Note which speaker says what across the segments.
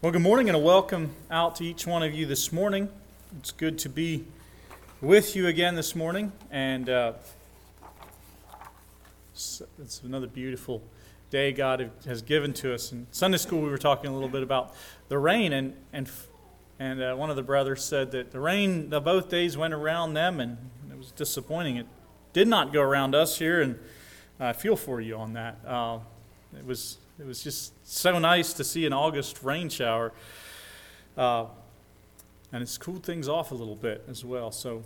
Speaker 1: Well, good morning and a welcome out to each one of you this morning. It's good to be with you again this morning, and it's another beautiful day God has given to us. In Sunday school, we were talking a little bit about the rain, and one of the brothers said that the rain, both days went around them, and it was disappointing. It did not go around us here, and I feel for you on that. It was just so nice to see an August rain shower, and it's cooled things off a little bit as well. So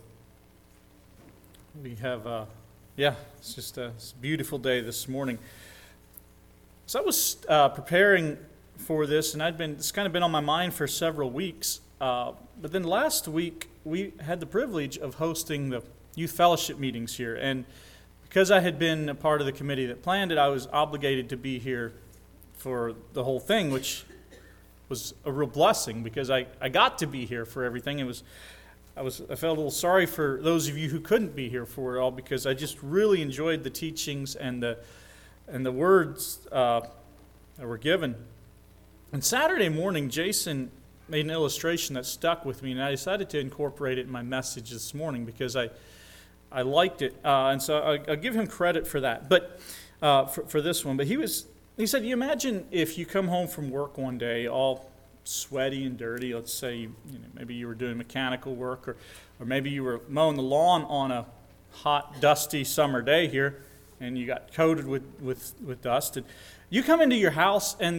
Speaker 1: we have, it's just a beautiful day this morning. So I was preparing for this, and it's kind of been on my mind for several weeks. But then last week we had the privilege of hosting the youth fellowship meetings here, and because I had been a part of the committee that planned it, I was obligated to be here for the whole thing, which was a real blessing because I got to be here for everything. I felt a little sorry for those of you who couldn't be here for it all because I just really enjoyed the teachings and the words that were given. And Saturday morning, Jason made an illustration that stuck with me, and I decided to incorporate it in my message this morning because I liked it, and so I'll give him credit for that. But for this one, but he said, you imagine if you come home from work one day all sweaty and dirty. Let's say maybe you were doing mechanical work, or maybe you were mowing the lawn on a hot, dusty summer day here, and you got coated with dust. And you come into your house, and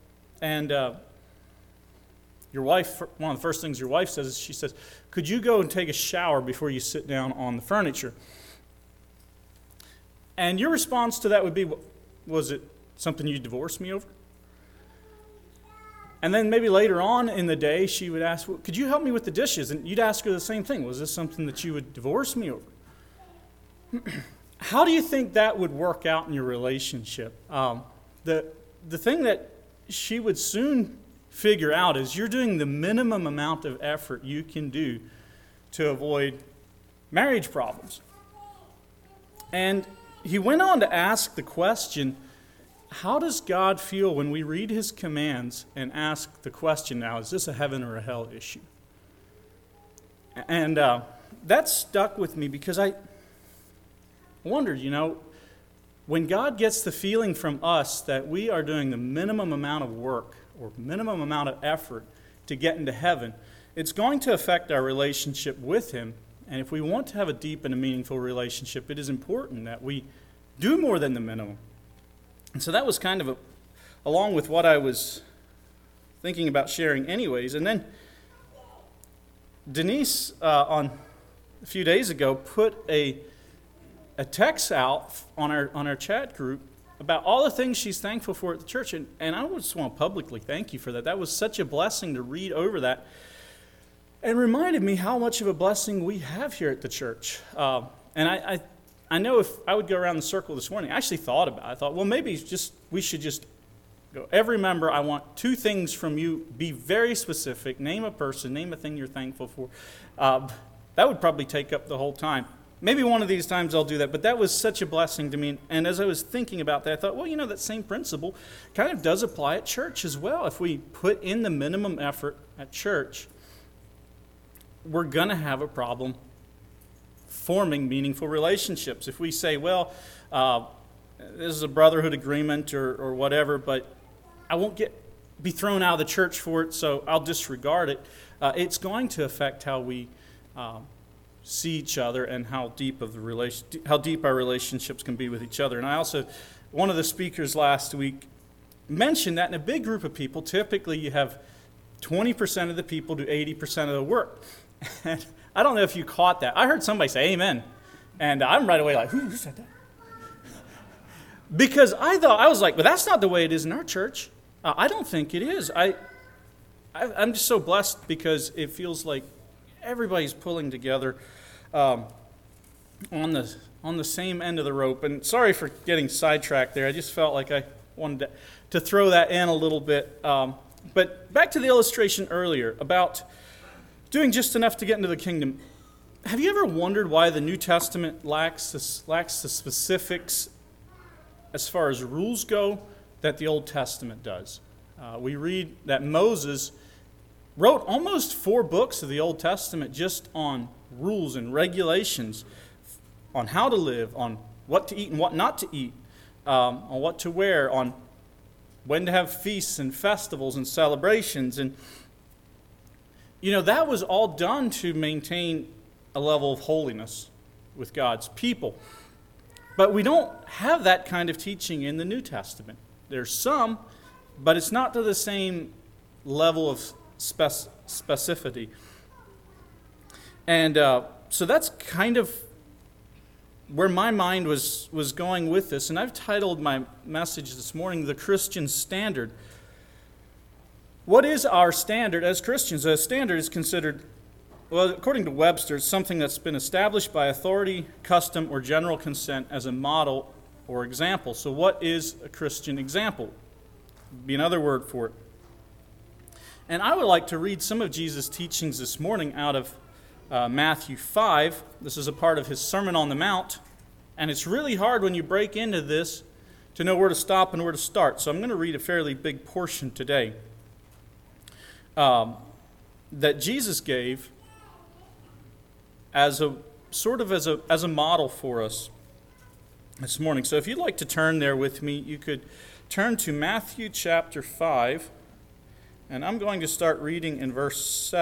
Speaker 1: your wife, one of the first things your wife says is she says, "Could you go and take a shower before you sit down on the furniture?" And your response to that would be, was it something you divorced me over? And then maybe later on in the day, she would ask, well, could you help me with the dishes? And you'd ask her the same thing. Was this something that you would divorce me over? How do you think that would work out in your relationship? The thing that she would soon figure out is you're doing the minimum amount of effort you can do to avoid marriage problems. And he went on to ask the question, how does God feel when we read his commands and ask the question now, is this a heaven or a hell issue? And that stuck with me because I wondered, when God gets the feeling from us that we are doing the minimum amount of work or minimum amount of effort to get into heaven, it's going to affect our relationship with him. And if we want to have a deep and a meaningful relationship, it is important that we do more than the minimum. And so that was kind of along with what I was thinking about sharing anyways. And then Denise, on a few days ago, put a text out on our chat group about all the things she's thankful for at the church. And I just want to publicly thank you for that. That was such a blessing to read over that. And reminded me how much of a blessing we have here at the church. And I know if I would go around the circle this morning, I actually thought about it. I thought, well, maybe we should just go, every member, I want 2 things from you. Be very specific. Name a person. Name a thing you're thankful for. That would probably take up the whole time. Maybe one of these times I'll do that, but that was such a blessing to me. And as I was thinking about that, I thought, well, that same principle kind of does apply at church as well. If we put in the minimum effort at church, we're going to have a problem forming meaningful relationships. If we say, well, this is a brotherhood agreement or whatever, but I won't be thrown out of the church for it, so I'll disregard it, it's going to affect how we see each other and how deep our relationships can be with each other. And I also, one of the speakers last week mentioned that in a big group of people, typically you have 20% of the people do 80% of the work. And I don't know if you caught that. I heard somebody say amen. And I'm right away like, who said that? Because I was like, but that's not the way it is in our church. I don't think it is. I'm just so blessed because it feels like everybody's pulling together on the same end of the rope. And sorry for getting sidetracked there. I just felt like I wanted to throw that in a little bit. But back to the illustration earlier about doing just enough to get into the kingdom. Have you ever wondered why the New Testament lacks the specifics as far as rules go that the Old Testament does? We read that Moses wrote almost 4 books of the Old Testament just on rules and regulations, on how to live, on what to eat and what not to eat, on what to wear, on when to have feasts and festivals and celebrations. And, that was all done to maintain a level of holiness with God's people. But we don't have that kind of teaching in the New Testament. There's some, but it's not to the same level of specificity. And so that's kind of where my mind was going with this. And I've titled my message this morning, The Christian Standard. What is our standard as Christians? A standard is considered, well, according to Webster, it's something that's been established by authority, custom, or general consent as a model or example. So what is a Christian example? Be another word for it. And I would like to read some of Jesus' teachings this morning out of Matthew 5. This is a part of his Sermon on the Mount. And it's really hard when you break into this to know where to stop and where to start. So I'm going to read a fairly big portion today that Jesus gave as a sort of as a model for us this morning. So if you'd like to turn there with me, you could turn to Matthew chapter 5, and I'm going to start reading in verse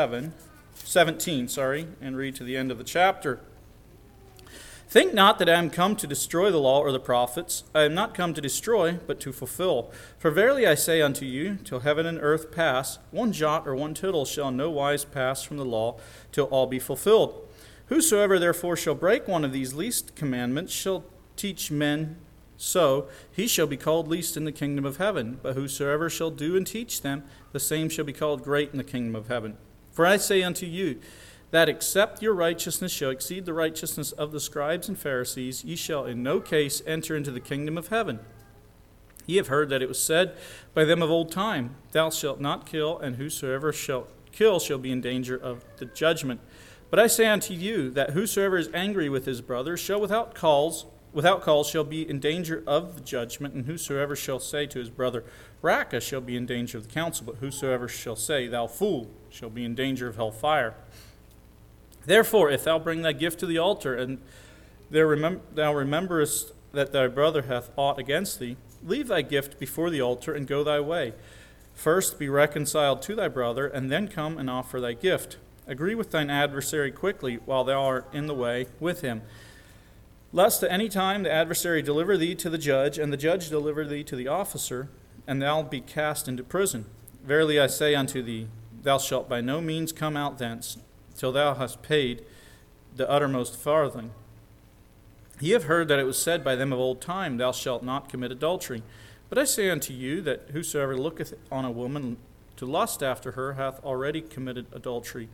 Speaker 1: 17, and read to the end of the chapter. Think not that I am come to destroy the law or the prophets. I am not come to destroy, but to fulfill. For verily I say unto you, till heaven and earth pass, one jot or one tittle shall no wise pass from the law, till all be fulfilled. Whosoever therefore shall break one of these least commandments shall teach men so, he shall be called least in the kingdom of heaven. But whosoever shall do and teach them, the same shall be called great in the kingdom of heaven. For I say unto you, that except your righteousness shall exceed the righteousness of the scribes and Pharisees, ye shall in no case enter into the kingdom of heaven. Ye have heard that it was said by them of old time, Thou shalt not kill, and whosoever shall kill shall be in danger of the judgment. But I say unto you, that whosoever is angry with his brother shall without cause shall be in danger of the judgment, and whosoever shall say to his brother, Raca, shall be in danger of the council, but whosoever shall say, Thou fool, shall be in danger of hell fire. Therefore, if thou bring thy gift to the altar, and there thou rememberest that thy brother hath aught against thee, leave thy gift before the altar, and go thy way. First be reconciled to thy brother, and then come and offer thy gift. Agree with thine adversary quickly, while thou art in the way with him. Lest at any time the adversary deliver thee to the judge, and the judge deliver thee to the officer, and thou be cast into prison. Verily I say unto thee, thou shalt by no means come out thence, till thou hast paid the uttermost farthing. Ye have heard that it was said by them of old time, Thou shalt not commit adultery. But I say unto you, that whosoever looketh on a woman to lust after her hath already committed adultery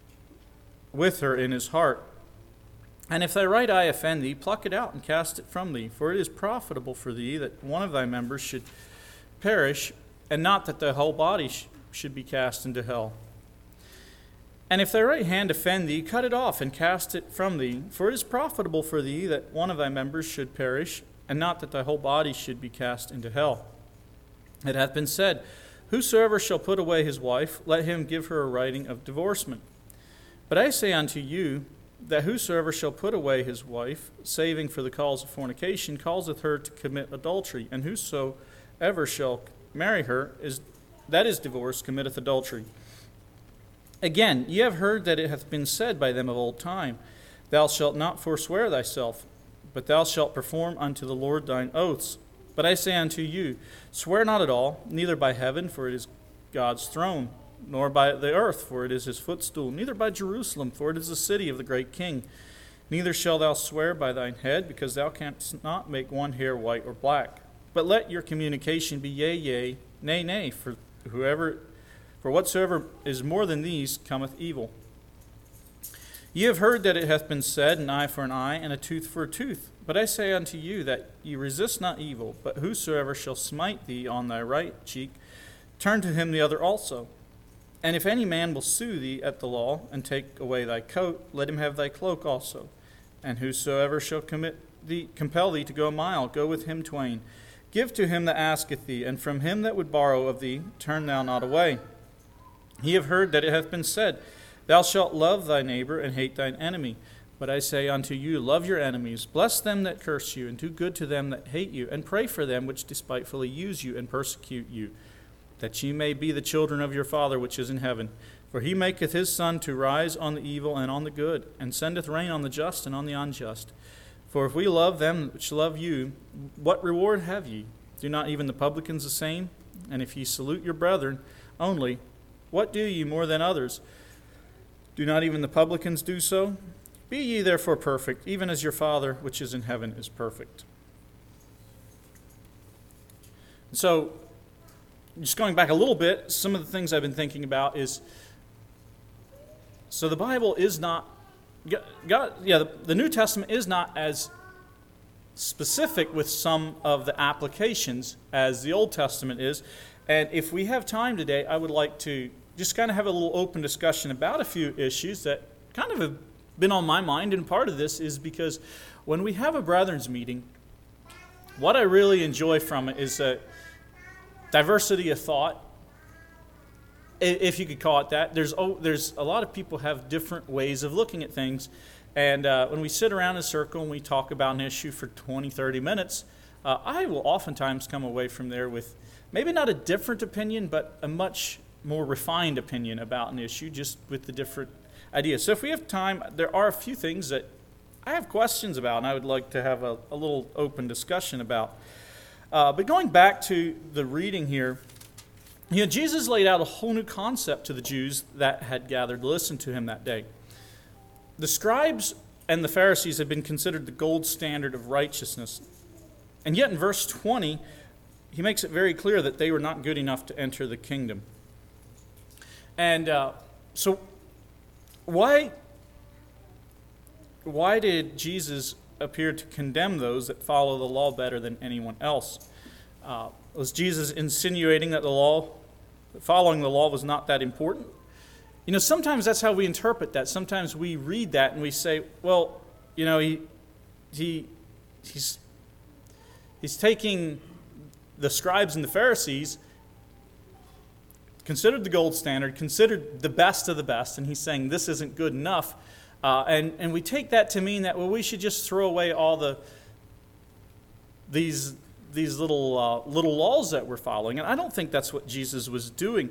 Speaker 1: with her in his heart. And if thy right eye offend thee, pluck it out and cast it from thee. For it is profitable for thee that one of thy members should perish, and not that the whole body should be cast into hell. And if thy right hand offend thee, cut it off and cast it from thee. For it is profitable for thee that one of thy members should perish, and not that thy whole body should be cast into hell. It hath been said, Whosoever shall put away his wife, let him give her a writing of divorcement. But I say unto you, that whosoever shall put away his wife, saving for the cause of fornication, causeth her to commit adultery. And whosoever shall marry her, that is divorced, committeth adultery. Again, ye have heard that it hath been said by them of old time, Thou shalt not forswear thyself, but thou shalt perform unto the Lord thine oaths. But I say unto you, swear not at all, neither by heaven, for it is God's throne, nor by the earth, for it is his footstool, neither by Jerusalem, for it is the city of the great king. Neither shalt thou swear by thine head, because thou canst not make one hair white or black. But let your communication be yea, yea, nay, nay, for whatsoever is more than these cometh evil. Ye have heard that it hath been said, An eye for an eye, and a tooth for a tooth. But I say unto you, that ye resist not evil, but whosoever shall smite thee on thy right cheek, turn to him the other also. And if any man will sue thee at the law, and take away thy coat, let him have thy cloak also. And whosoever shall compel thee to go a mile, go with him twain. Give to him that asketh thee, and from him that would borrow of thee turn thou not away. Ye have heard that it hath been said, Thou shalt love thy neighbor, and hate thine enemy. But I say unto you, love your enemies, bless them that curse you, and do good to them that hate you, and pray for them which despitefully use you and persecute you, that ye may be the children of your Father which is in heaven. For he maketh his sun to rise on the evil and on the good, and sendeth rain on the just and on the unjust. For if we love them which love you, what reward have ye? Do not even the publicans the same? And if ye salute your brethren only, what do ye more than others? Do not even the publicans do so? Be ye therefore perfect, even as your Father which is in heaven is perfect. So, just going back a little bit, some of the things I've been thinking about is, so the Bible is not, the New Testament is not as specific with some of the applications as the Old Testament is. And if we have time today, I would like to just kind of have a little open discussion about a few issues that kind of have been on my mind. And part of this is because when we have a Brethren's meeting, what I really enjoy from it is a diversity of thought, if you could call it that. There's a lot of people have different ways of looking at things. And when we sit around in a circle and we talk about an issue for 20, 30 minutes, I will oftentimes come away from there with maybe not a different opinion, but a much more refined opinion about an issue, just with the different ideas. So if we have time, there are a few things that I have questions about and I would like to have a little open discussion about. But going back to the reading here, Jesus laid out a whole new concept to the Jews that had gathered to listen to him that day. The scribes and the Pharisees had been considered the gold standard of righteousness. And yet in verse 20, he makes it very clear that they were not good enough to enter the kingdom. And so why did Jesus appear to condemn those that follow the law better than anyone else? Was Jesus insinuating that following the law was not that important? Sometimes that's how we interpret that. Sometimes we read that and we say, well, he's taking the scribes and the Pharisees, considered the gold standard, considered the best of the best, and he's saying this isn't good enough. And we take that to mean that, well, we should just throw away all these little laws that we're following. And I don't think that's what Jesus was doing.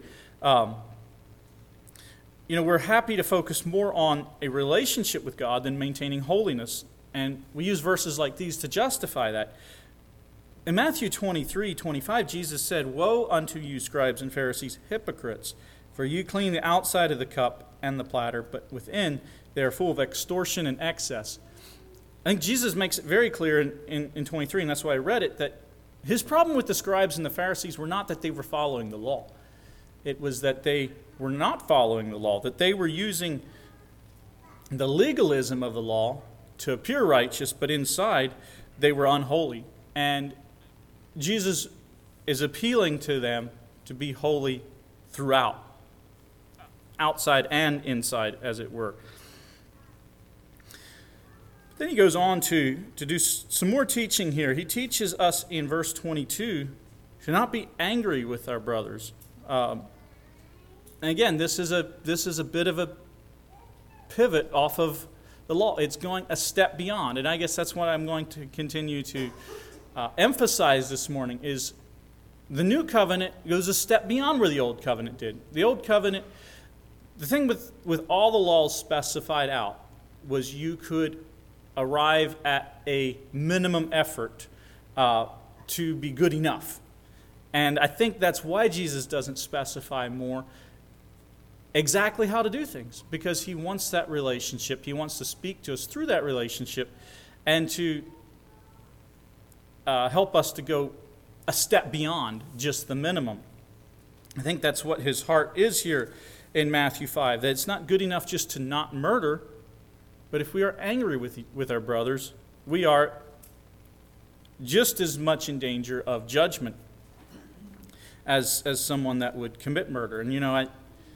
Speaker 1: We're happy to focus more on a relationship with God than maintaining holiness. And we use verses like these to justify that. In Matthew 23:25, Jesus said, Woe unto you, scribes and Pharisees, hypocrites! For you clean the outside of the cup and the platter, but within they are full of extortion and excess. I think Jesus makes it very clear in 23, and that's why I read it, that his problem with the scribes and the Pharisees were not that they were following the law. It was that they were not following the law, that they were using the legalism of the law to appear righteous, but inside they were unholy. And Jesus is appealing to them to be holy throughout, outside and inside, as it were. Then he goes on to do some more teaching here. He teaches us in verse 22 to not be angry with our brothers. And again, this is a bit of a pivot off of the law. It's going a step beyond, and I guess that's what I'm going to continue to emphasize this morning. Is the new covenant goes a step beyond where the old covenant did. The old covenant, the thing with all the laws specified out was you could arrive at a minimum effort to be good enough. And I think that's why Jesus doesn't specify more exactly how to do things, because he wants that relationship. He wants to speak to us through that relationship and to help us to go a step beyond just the minimum. I think that's what his heart is here in Matthew 5, that it's not good enough just to not murder, but if we are angry with our brothers, we are just as much in danger of judgment as someone that would commit murder. And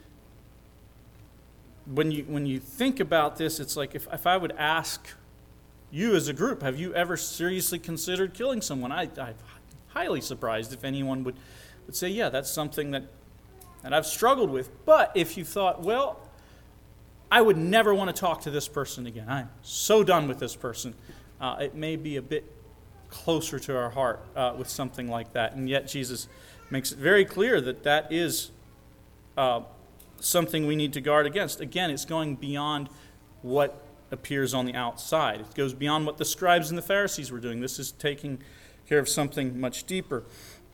Speaker 1: when you think about this, it's like if I would ask you as a group, have you ever seriously considered killing someone? I highly surprised if anyone would say, yeah, that's something that I've struggled with. But if you thought, well, I would never want to talk to this person again. I'm so done with this person. It may be a bit closer to our heart with something like that. And yet Jesus makes it very clear that that is something we need to guard against. Again, it's going beyond what appears on the outside. It goes beyond what the scribes and the Pharisees were doing. This is taking care of something much deeper.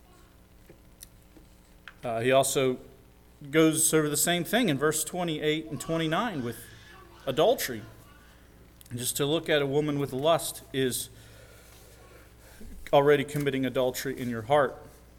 Speaker 1: He also goes over the same thing in verse 28 and 29 with adultery. Just to look at a woman with lust is already committing adultery in your heart.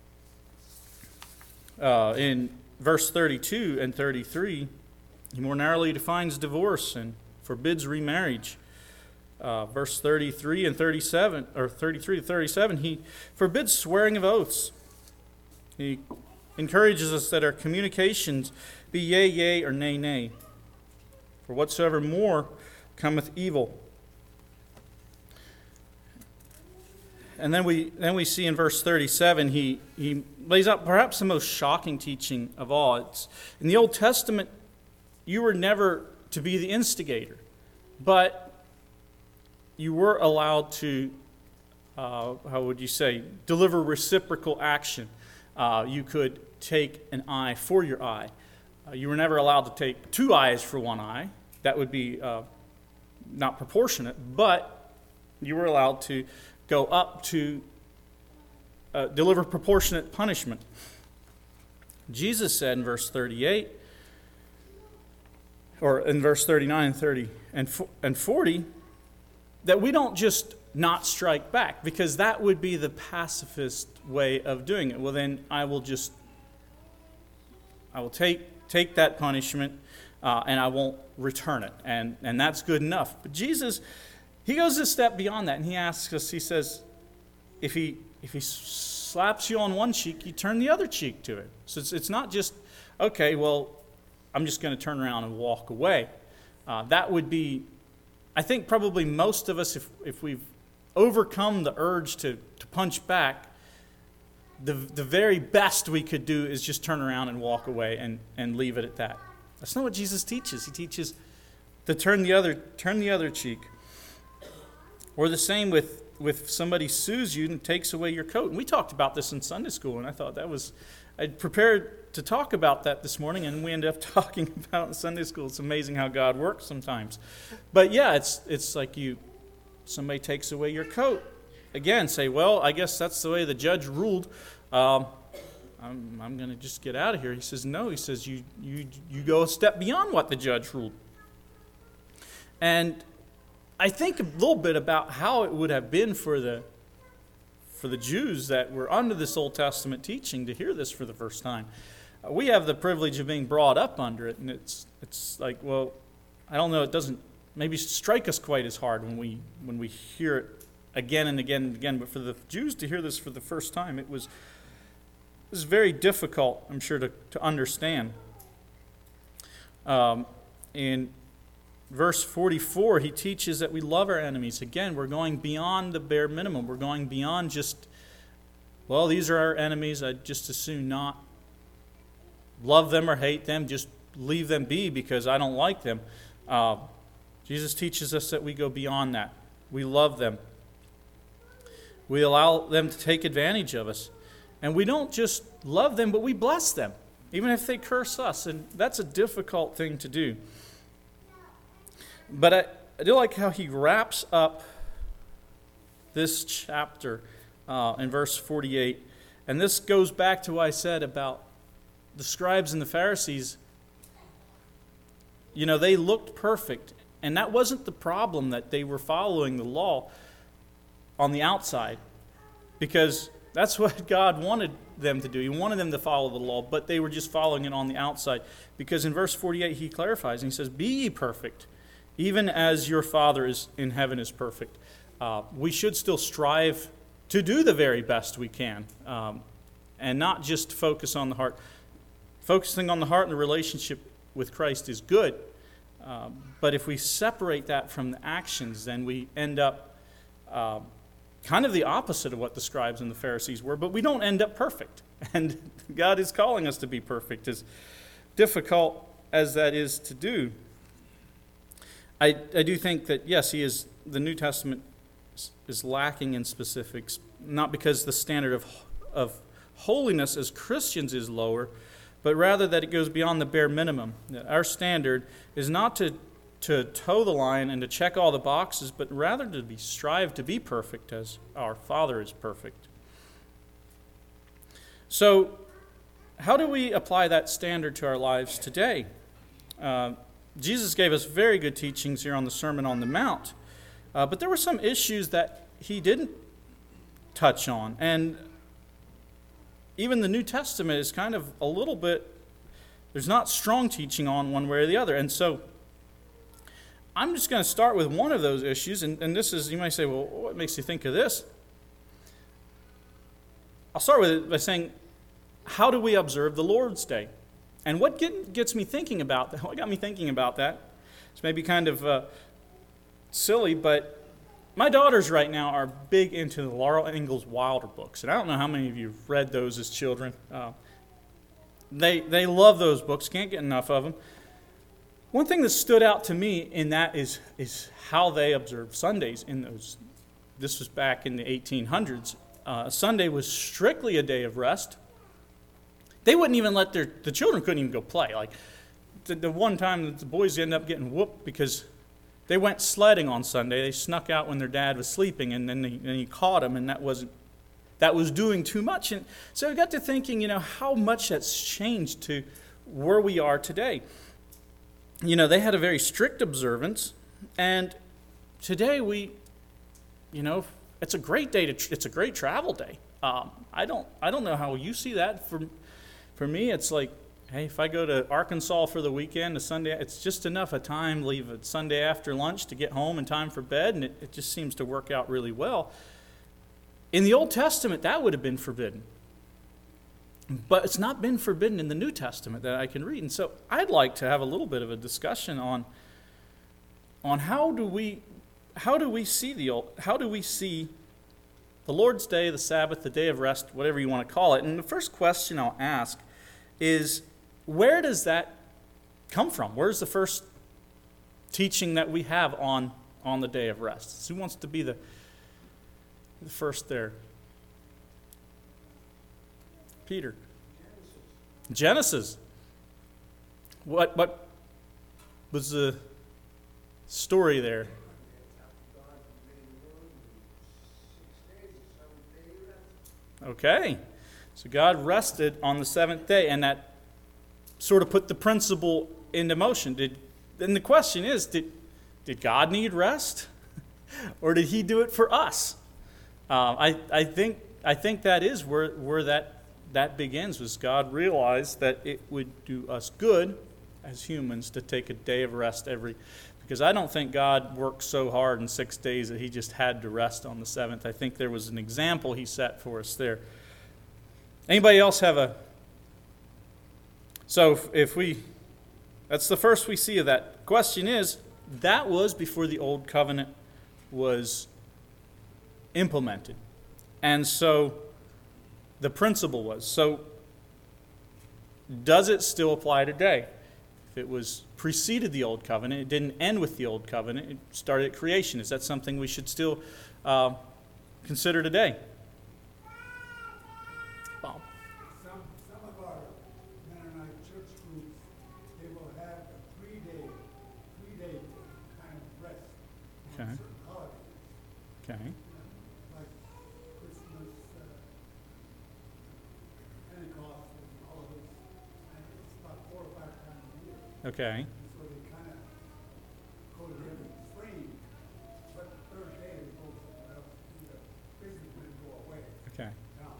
Speaker 1: In verse 32 and 33, he more narrowly defines divorce and forbids remarriage. Verse 33 and 37, or 33 to 37, he forbids swearing of oaths. He encourages us that our communications be yea, yea, or nay, nay. For whatsoever more cometh evil. And then we see in verse 37, he lays out perhaps the most shocking teaching of all. It's, in the Old Testament, you were never to be the instigator, but you were allowed to, deliver reciprocal action. You could take an eye for your eye. You were never allowed to take 2 eyes for 1 eye. That would be not proportionate, but you were allowed to go up to deliver proportionate punishment. Jesus said in verse 38, or in verse 39 and 30 and 40, that we don't just not strike back, because that would be the pacifist way of doing it. Well, then I will take that punishment and I won't return it, and that's good enough. But Jesus, he goes a step beyond that, and he asks us, he says, if he slaps you on one cheek, you turn the other cheek to it. So it's not just, okay, well, I'm just going to turn around and walk away. That would be, I think probably most of us, if we've overcome the urge to punch back, the very best we could do is just turn around and walk away and leave it at that. That's not what Jesus teaches. He teaches to turn the other cheek. Or the same with somebody sues you and takes away your coat. And we talked about this in Sunday school, and I thought I'd prepared to talk about that this morning, and we ended up talking about it in Sunday school. It's amazing how God works sometimes. But yeah, it's like somebody takes away your coat. Again, say, well, I guess that's the way the judge ruled. I'm going to just get out of here. He says, no. He says, you go a step beyond what the judge ruled. And I think a little bit about how it would have been for the Jews that were under this Old Testament teaching to hear this for the first time. We have the privilege of being brought up under it, and it's like, well, I don't know, it doesn't maybe strike us quite as hard when we hear it again and again and again. But for the Jews to hear this for the first time, it was very difficult, I'm sure, to understand. In verse 44, he teaches that we love our enemies. Again, we're going beyond the bare minimum. We're going beyond just, well, these are our enemies. I'd just as soon not love them or hate them. Just leave them be because I don't like them. Jesus teaches us that we go beyond that. We love them. We allow them to take advantage of us. And we don't just love them, but we bless them, even if they curse us. And that's a difficult thing to do. But I do like how he wraps up this chapter in verse 48. And this goes back to what I said about the scribes and the Pharisees. You know, they looked perfect. And that wasn't the problem, that they were following the law on the outside. Because that's what God wanted them to do. He wanted them to follow the law, but they were just following it on the outside. Because in verse 48, he clarifies, and he says, be ye perfect, even as your Father is in heaven is perfect. We should still strive to do the very best we can, and not just focus on the heart. Focusing on the heart and the relationship with Christ is good, but if we separate that from the actions, then we end up kind of the opposite of what the scribes and the Pharisees were, but we don't end up perfect. And God is calling us to be perfect, as difficult as that is to do. I do think that, yes, the New Testament is lacking in specifics, not because the standard of holiness as Christians is lower, but rather that it goes beyond the bare minimum. Our standard is not to toe the line and to check all the boxes, but rather to strive to be perfect as our Father is perfect. So, how do we apply that standard to our lives today? Jesus gave us very good teachings here on the Sermon on the Mount, but there were some issues that he didn't touch on, and even the New Testament is kind of a little bit, there's not strong teaching on one way or the other. And so I'm just going to start with one of those issues, and this is, you might say, well, what makes you think of this? I'll start with it by saying, how do we observe the Lord's Day? And what gets me thinking about that, what got me thinking about that, it's maybe kind of silly, but my daughters right now are big into the Laurel Ingalls Wilder books, and I don't know how many of you have read those as children. They love those books, can't get enough of them. One thing that stood out to me in that is how they observed Sundays in those. This was back in the 1800s. Sunday was strictly a day of rest. They wouldn't even let the children couldn't even go play. Like the one time that the boys ended up getting whooped because they went sledding on Sunday. They snuck out when their dad was sleeping, and then he caught them, and that was doing too much. And so I got to thinking, how much that's changed to where we are today. They had a very strict observance, and today it's a great day it's a great travel day. I don't know how you see that. For me, it's like, hey, if I go to Arkansas for the weekend, a Sunday, it's just enough a time, leave a Sunday after lunch to get home in time for bed, and it just seems to work out really well. In the Old Testament, that would have been forbidden. But it's not been forbidden in the New Testament that I can read. And so I'd like to have a little bit of a discussion on how do we see the Lord's Day, the Sabbath, the day of rest, whatever you want to call it. And the first question I'll ask is, where does that come from? Where's the first teaching that we have on the day of rest? So who wants to be the first there? Peter. Genesis. What was the story there? Okay. So God rested on the seventh day, and that sort of put the principle into motion. Then the question is, did God need rest? Or did he do it for us? I think that is where that begins, was God realized that it would do us good as humans to take a day of rest because I don't think God worked so hard in 6 days that he just had to rest on the seventh. I think there was an example he set for us there. Anybody else have so that's the first we see of that. Question is, that was before the old covenant was implemented. And so the principle was, so does it still apply today? If it was preceded the old covenant, it didn't end with the old covenant, it started at creation. Is that something we should still consider today? Bob.
Speaker 2: Some of our Mennonite church groups, they will have a three-day kind of rest on certain holidays.
Speaker 1: Okay.
Speaker 2: Like Christmas, Pentecost, and all of those. And it's about 4 or 5 times a year.
Speaker 1: Okay.
Speaker 2: So they kind of go together in frame, but the third day they go somewhere else. Basically, going to go away.
Speaker 1: Okay.
Speaker 2: Now,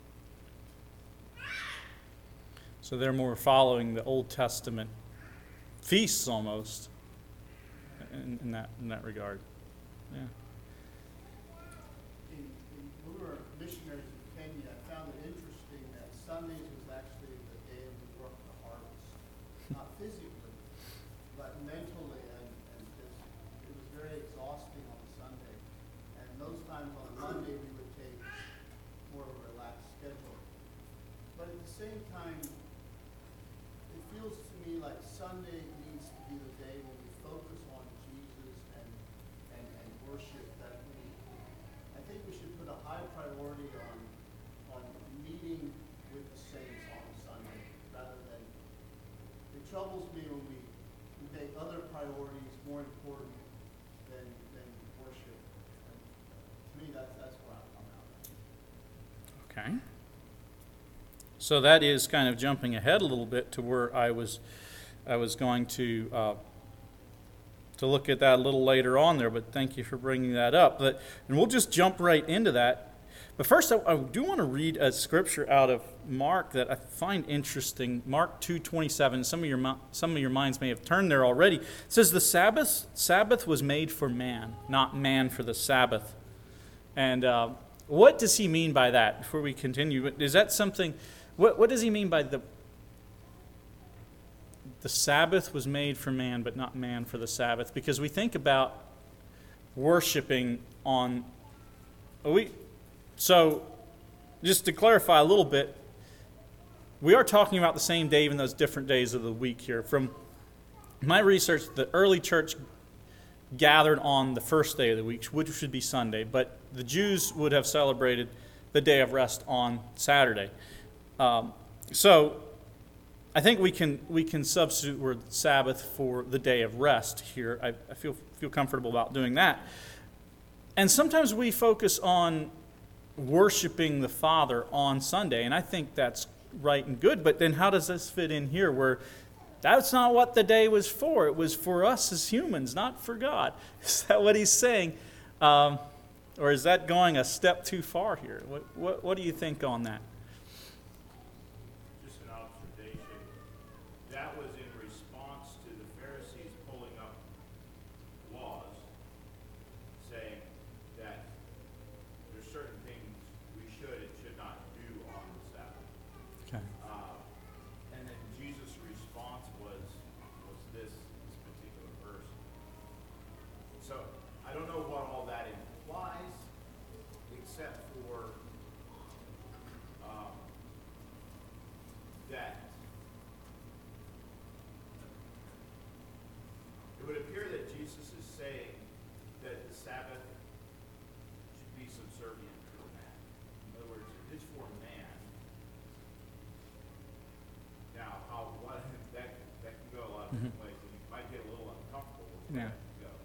Speaker 1: So they're more following the Old Testament feasts almost in that regard. Yeah.
Speaker 3: When we were missionaries in Kenya, I found it interesting that Sundays was actually the day of the work of the harvest. Not physically, but mentally, and just, it was very exhausting on a Sunday. And those times on a Monday, we the same time, it feels to me like Sunday needs to be the day when we focus on Jesus and worship, that I think we should put a high priority on meeting with the saints on Sunday, rather than, it troubles me when we make other priorities more important than worship. And to me, that's where I come out.
Speaker 1: Okay. So that is kind of jumping ahead a little bit to where I was going to look at that a little later on there, but thank you for bringing that up. And we'll just jump right into that. But first, I do want to read a scripture out of Mark that I find interesting. Mark 2:27. Some of your minds may have turned there already. It says, "The Sabbath was made for man, not man for the Sabbath." And what does he mean by that? Before we continue, is that something? What does he mean by the Sabbath was made for man, but not man for the Sabbath? Because we think about worshiping on a week. So, just to clarify a little bit, we are talking about the same day, even those different days of the week here. From my research, the early church gathered on the first day of the week, which should be Sunday, but the Jews would have celebrated the day of rest on Saturday. So I think we can substitute word Sabbath for the day of rest here. I feel comfortable about doing that. And sometimes we focus on worshiping the Father on Sunday, and I think that's right and good. But then how does this fit in here where that's not what the day was for? It was for us as humans, not for God. Is that what he's saying? Or is that going a step too far here? What do you think on that?
Speaker 4: Just an observation. That was in response to the Pharisees pulling up laws saying that there's certain things we should and should not do on the Sabbath.
Speaker 1: Okay.
Speaker 4: And then Jesus' response was this particular verse. So I don't know what all that implies, except for that it would appear that Jesus is saying that the Sabbath should be subservient to man. In other words, it is for man. Now, that can go a lot of different ways, and you might get a little uncomfortable with where
Speaker 1: Yeah.
Speaker 4: that can go.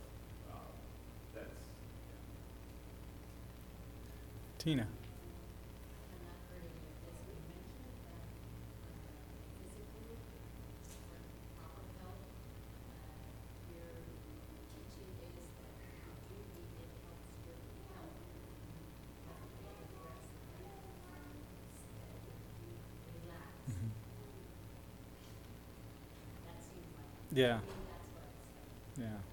Speaker 1: Tina.
Speaker 5: I'm not heard any of this. We mentioned that physical or proper health, your teaching is that you do need it helps with health. Have a day of rest, you relax. That seems like,
Speaker 1: Yeah.
Speaker 5: I think that's what it's saying.
Speaker 1: Yeah.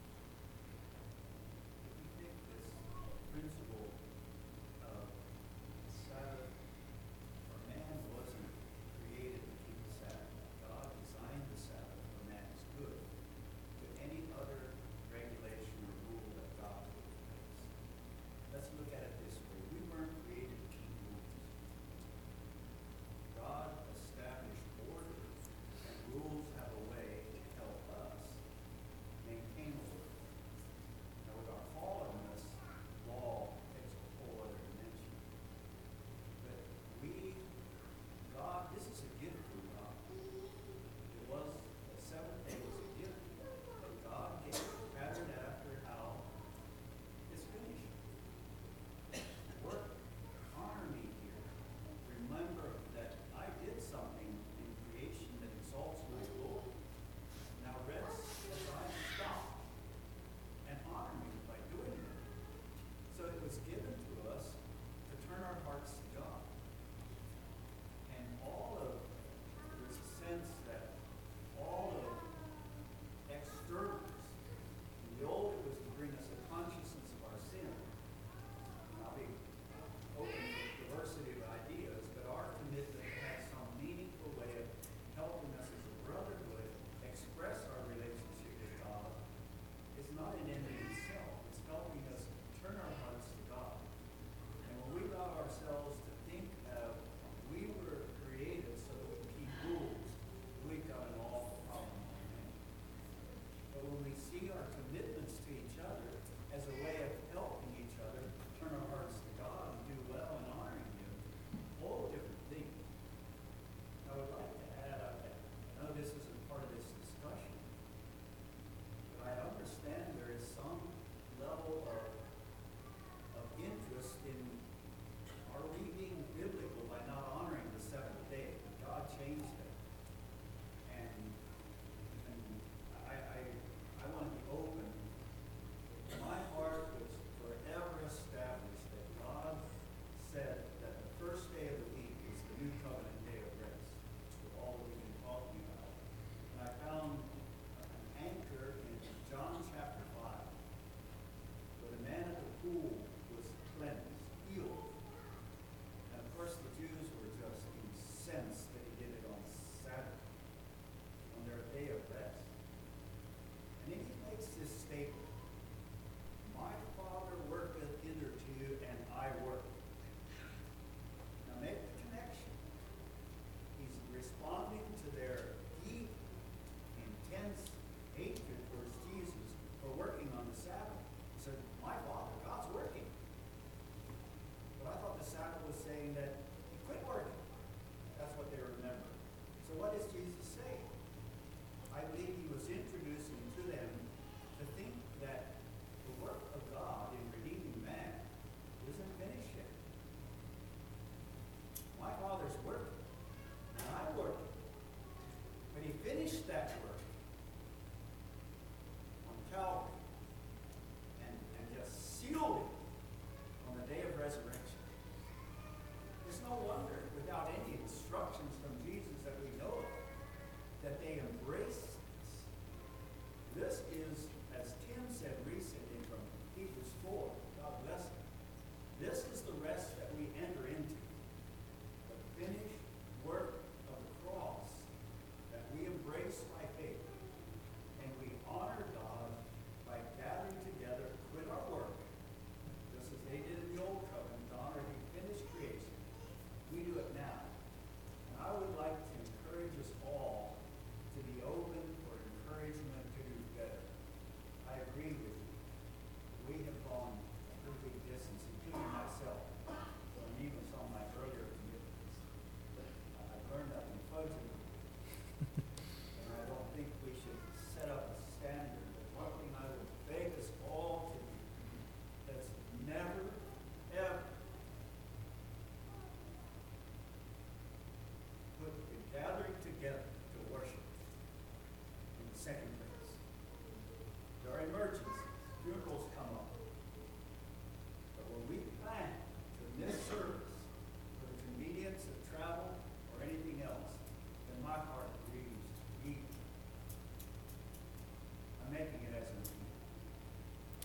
Speaker 6: I think this principle of Sabbath for man wasn't created to keep the Sabbath. God designed the Sabbath for man's good. To any other regulation or rule that God put in place. Let's look at it this way. We weren't created to keep rules. God established order, and rules have a way to help us maintain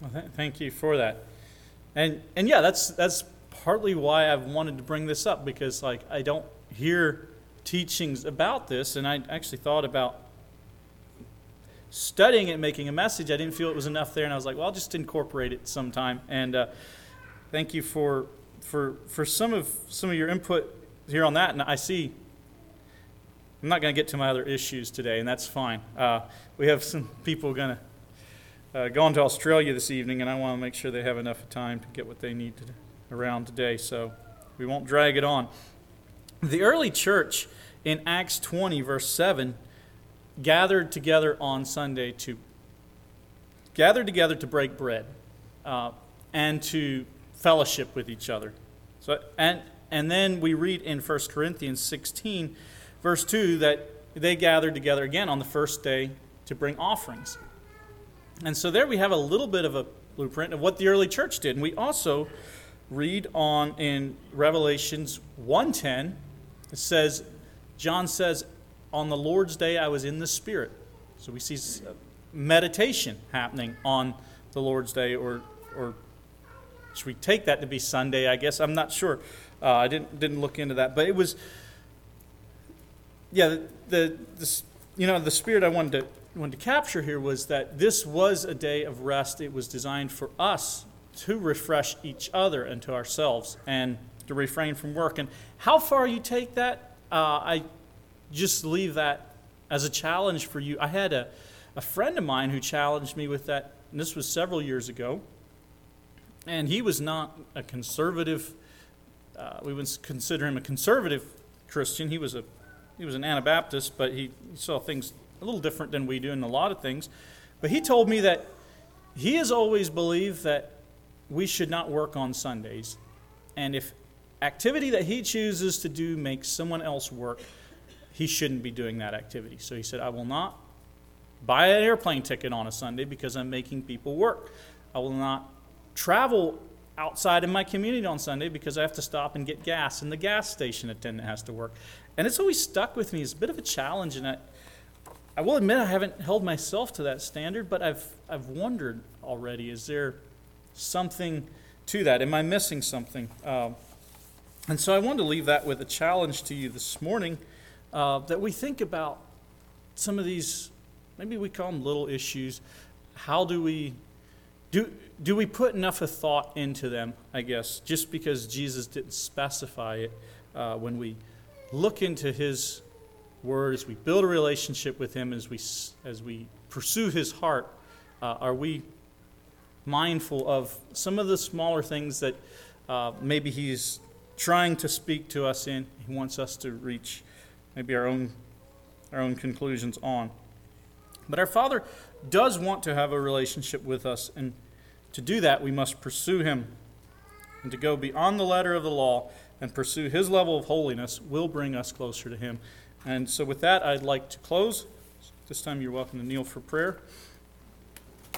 Speaker 1: Well, thank you for that. And yeah, that's partly why I've wanted to bring this up, because like I don't hear teachings about this, and I actually thought about studying it, making a message. I didn't feel it was enough there, and I was like, well, I'll just incorporate it sometime. And thank you for some of your input here on that. And I see I'm not going to get to my other issues today, and that's fine. We have some people going to go on to Australia this evening, and I want to make sure they have enough time to get what they need around today, so we won't drag it on. The early church in Acts 20, verse 7, gathered together on Sunday to break bread and to fellowship with each other. So and then we read in 1 Corinthians 16, verse 2, that they gathered together again on the first day to bring offerings. And so there we have a little bit of a blueprint of what the early church did. And we also read on in Revelations 1:10, it says, John says, on the Lord's day I was in the Spirit. So we see meditation happening on the Lord's day, or should we take that to be Sunday, I guess? I'm not sure. I didn't look into that. But it was, yeah, the spirit I wanted to capture here was that this was a day of rest. It was designed for us to refresh each other and to ourselves, and to refrain from work. And how far you take that, I just leave that as a challenge for you. I had a friend of mine who challenged me with that, and this was several years ago. And he was not a conservative. We would consider him a conservative Christian. He was an Anabaptist, but he saw things a little different than we do in a lot of things. But he told me that he has always believed that we should not work on Sundays. And if activity that he chooses to do makes someone else work, he shouldn't be doing that activity. So he said, I will not buy an airplane ticket on a Sunday because I'm making people work. I will not travel outside of my community on Sunday because I have to stop and get gas, and the gas station attendant has to work. And it's always stuck with me. It's a bit of a challenge, and I will admit I haven't held myself to that standard, but I've wondered already, is there something to that? Am I missing something? And so I wanted to leave that with a challenge to you this morning, that we think about some of these, maybe we call them little issues. How do we put enough of thought into them, I guess, just because Jesus didn't specify it? When we look into his word, as we build a relationship with him, as we pursue his heart, are we mindful of some of the smaller things that maybe he's trying to speak to us in? He wants us to reach maybe our own conclusions on. But our Father does want to have a relationship with us, and to do that, we must pursue him. And to go beyond the letter of the law and pursue his level of holiness will bring us closer to him. And so with that, I'd like to close. This time you're welcome to kneel for prayer.